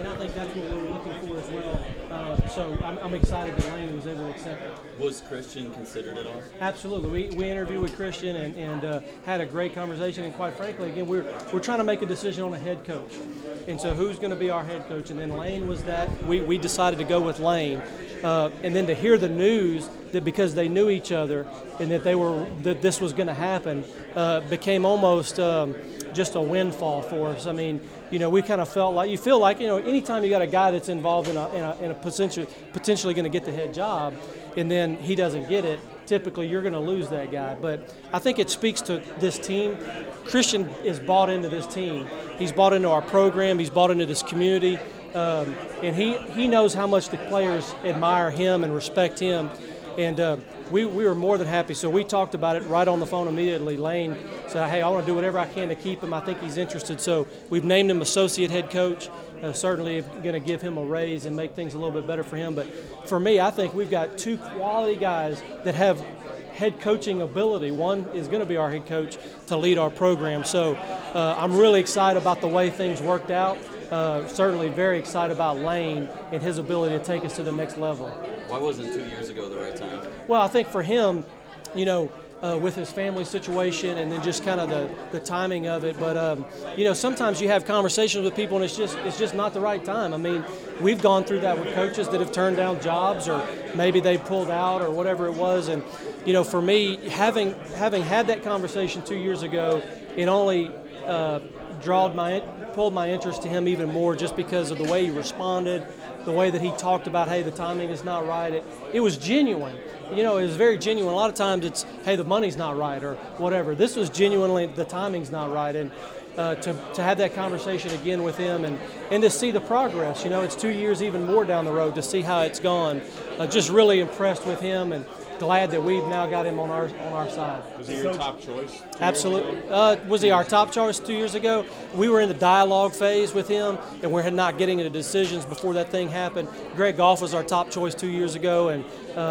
and I think that's what we're looking for as well. So I'm excited that Lane was able to accept it. Was Christian considered at all? Absolutely. We interviewed with Christian and had a great conversation. And quite frankly, again, we're trying to make a decision on a head coach. And so who's going to be our head coach? And then Lane was that. We decided to go with Lane. And then to hear the news that because they knew each other and that this was going to happen became almost just a windfall for us. I mean, we kind of felt like, anytime you got a guy that's involved in a potentially going to get the head job, and then he doesn't get it, typically you're going to lose that guy. But I think it speaks to this team. Christian is bought into this team. He's bought into our program. He's bought into this community. And he knows how much the players admire him and respect him. And we were more than happy. So we talked about it right on the phone immediately. Lane said, hey, I want to do whatever I can to keep him. I think he's interested. So we've named him associate head coach. Certainly going to give him a raise and make things a little bit better for him. But for me, I think we've got two quality guys that have head coaching ability. One is going to be our head coach to lead our program. So I'm really excited about the way things worked out. Certainly very excited about Lane and his ability to take us to the next level. Why wasn't 2 years ago the right time? Well, I think for him, with his family situation and then just kind of the timing of it. But, sometimes you have conversations with people and it's just not the right time. I mean, we've gone through that with coaches that have turned down jobs or maybe they pulled out or whatever it was. And, for me, having had that conversation 2 years ago, it only pulled my interest to him even more just because of the way he responded, the way that he talked about, hey, the timing is not right. It was genuine. It was very genuine. A lot of times it's, hey, the money's not right or whatever. This was genuinely the timing's not right. And to have that conversation again with him and to see the progress, it's 2 years even more down the road to see how it's gone. Just really impressed with him and glad that we've now got him on our side. Was he your top choice? Absolutely. Was he our top choice 2 years ago? We were in the dialogue phase with him, and we're not getting into decisions before that thing happened. Greg Goff was our top choice 2 years ago, and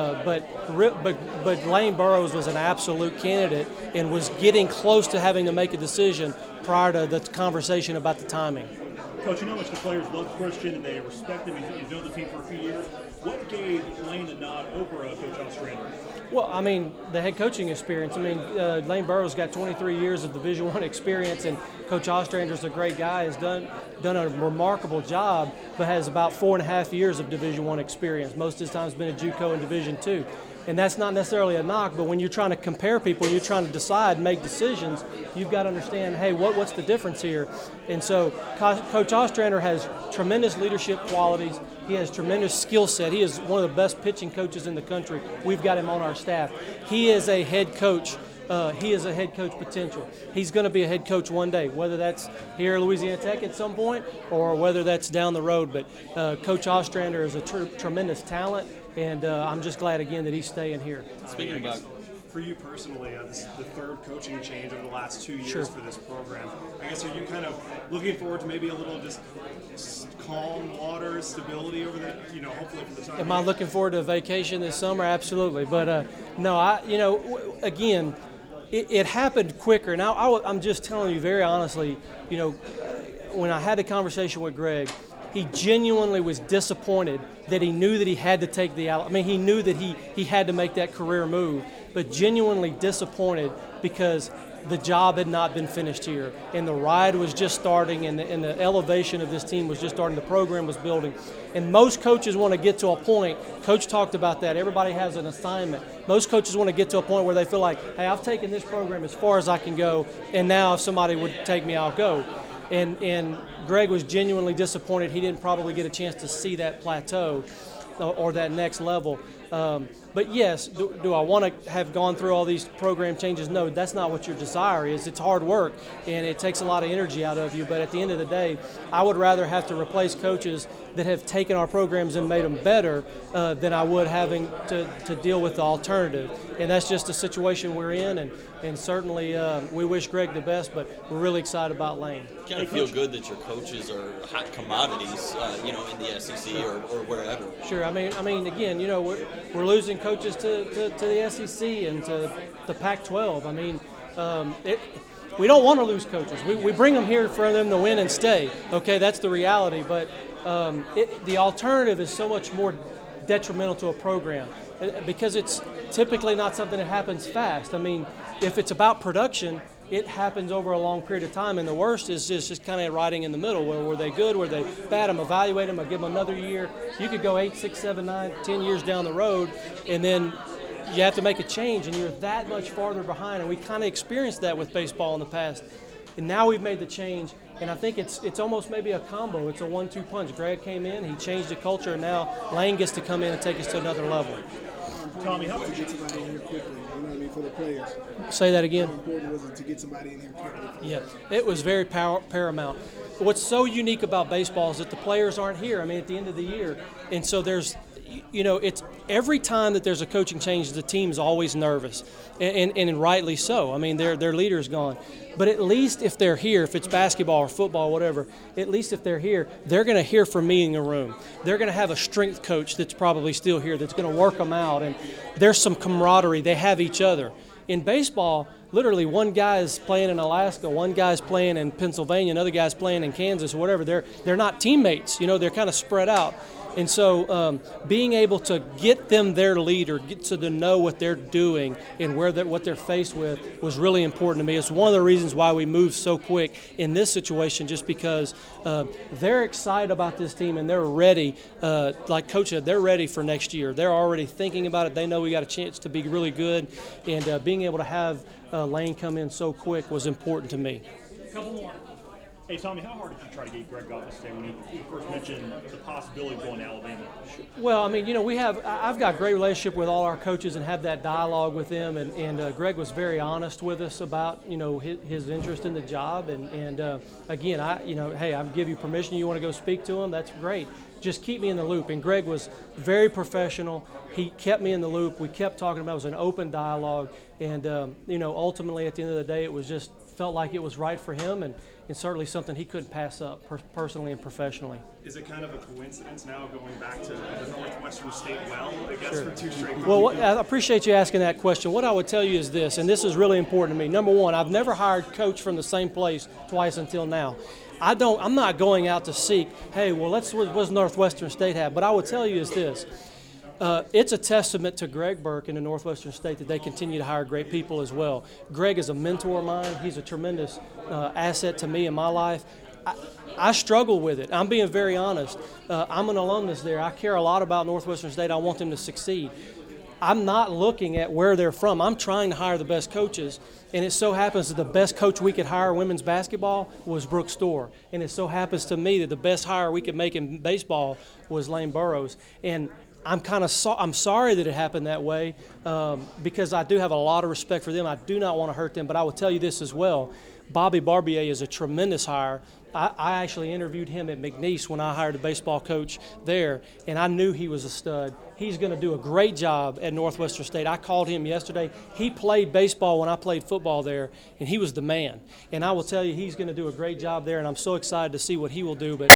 but Lane Burroughs was an absolute candidate and was getting close to having to make a decision prior to the conversation about the timing. Coach, you know how much the players love Christian and they respect him. He's known the team for a few years. What gave Lane the nod over Coach Ostrander? Well, I mean, the head coaching experience. I mean, Lane Burroughs got 23 years of Division I experience, and Coach Ostrander's a great guy, has done a remarkable job, but has about 4.5 years of Division I experience. Most of his time has been at JUCO in Division II. And that's not necessarily a knock, but when you're trying to compare people, you're trying to decide, make decisions, you've got to understand, hey, what's the difference here? And so Coach Ostrander has tremendous leadership qualities. He has tremendous skill set. He is one of the best pitching coaches in the country. We've got him on our staff. He is a head coach. He is a head coach potential. He's going to be a head coach one day, whether that's here at Louisiana Tech at some point or whether that's down the road. But Coach Ostrander is a tremendous talent, and I'm just glad, again, that he's staying here. Speaking about for you personally, this is the third coaching change over the last 2 years Sure. for this program. I guess, are you kind of looking forward to maybe a little just calm water, stability over there, hopefully for the time? Am I looking forward to a vacation this summer? Absolutely. But, no, again, it happened quicker. Now, I'm just telling you very honestly, when I had a conversation with Greg, he genuinely was disappointed that he knew that he had to take he knew that he had to make that career move, but genuinely disappointed because the job had not been finished here, and the ride was just starting, and the elevation of this team was just starting. The program was building, and most coaches want to get to a point. Coach talked about that. Everybody has an assignment. Most coaches want to get to a point where they feel like, hey, I've taken this program as far as I can go, and now if somebody would take me, I'll go. And Greg was genuinely disappointed. He didn't probably get a chance to see that plateau or that next level. But yes, do I want to have gone through all these program changes? No, that's not what your desire is. It's hard work, and it takes a lot of energy out of you. But at the end of the day, I would rather have to replace coaches that have taken our programs and made them better than I would having to deal with the alternative. And that's just the situation we're in, and certainly we wish Greg the best, but we're really excited about Lane. You kind of feel good that your coaches are hot commodities, in the SEC or wherever. Sure. I mean, again, we're losing coaches to the SEC and to the Pac-12. I mean, we don't want to lose coaches. We bring them here for them to win and stay. Okay, that's the reality. But the alternative is so much more detrimental to a program because it's typically not something that happens fast. I mean, if it's about production, it happens over a long period of time, and the worst is just kind of riding in the middle. Were they good? Were they bad? I'm evaluate them. I give them another year. You could go 8, 6, 7, 9, 10 years down the road, and then you have to make a change, and you're that much farther behind. And we kind of experienced that with baseball in the past, and now we've made the change. And I think it's almost maybe a combo. It's a 1-2 punch. Greg came in, he changed the culture, and now Lane gets to come in and take us to another level. Tommy, how did you get somebody in here quickly? You know what I mean, for the players? Say that again. How important was it to get somebody in here quickly? Yeah, it was very paramount. What's so unique about baseball is that the players aren't here. I mean, at the end of the year, and so there's, it's every time that there's a coaching change, the team's always nervous, and rightly so. I mean, their leader's gone. But at least if they're here, if it's basketball or football, whatever, at least if they're here, they're going to hear from me in the room. They're going to have a strength coach that's probably still here that's going to work them out, and there's some camaraderie. They have each other. In baseball, literally one guy is playing in Alaska, one guy's playing in Pennsylvania, another guy's playing in Kansas or whatever. They're not teammates. They're kind of spread out. And so being able to get them their leader, get to know what they're doing and what they're faced with was really important to me. It's one of the reasons why we moved so quick in this situation, just because they're excited about this team and they're ready. Like Coach said, they're ready for next year. They're already thinking about it. They know we got a chance to be really good. And being able to have Lane come in so quick was important to me. Couple more. Hey, Tommy, how hard did you try to get Greg Gott to stay when he first mentioned the possibility of going to Alabama? Well, I mean, I've got a great relationship with all our coaches and have that dialogue with them, and Greg was very honest with us about, his interest in the job, and again, hey, I give you permission, you want to go speak to him, that's great. Just keep me in the loop. And Greg was very professional. He kept me in the loop. We kept talking about it. It was an open dialogue, and ultimately at the end of the day, it was just felt like it was right for him, and certainly something he couldn't pass up personally and professionally. Is it kind of a coincidence now going back to the Northwestern State I guess, Sure. for 2 straight years? Well, I appreciate you asking that question. What I would tell you is this, and this is really important to me. Number one, I've never hired a coach from the same place twice until now. I'm not going out to seek, hey, well, what does Northwestern State have? But I would tell you is this. It's a testament to Greg Burke and the Northwestern State that they continue to hire great people as well. Greg is a mentor of mine. He's a tremendous asset to me in my life. I struggle with it. I'm being very honest. I'm an alumnus there. I care a lot about Northwestern State. I want them to succeed. I'm not looking at where they're from. I'm trying to hire the best coaches, and it so happens that the best coach we could hire in women's basketball was Brooke Storr, and it so happens to me that the best hire we could make in baseball was Lane Burroughs. And I'm sorry that it happened that way because I do have a lot of respect for them. I do not want to hurt them, but I will tell you this as well. Bobby Barbier is a tremendous hire. I actually interviewed him at McNeese when I hired a baseball coach there, and I knew he was a stud. He's going to do a great job at Northwestern State. I called him yesterday. He played baseball when I played football there, and he was the man. And I will tell you, he's going to do a great job there, and I'm so excited to see what he will do. But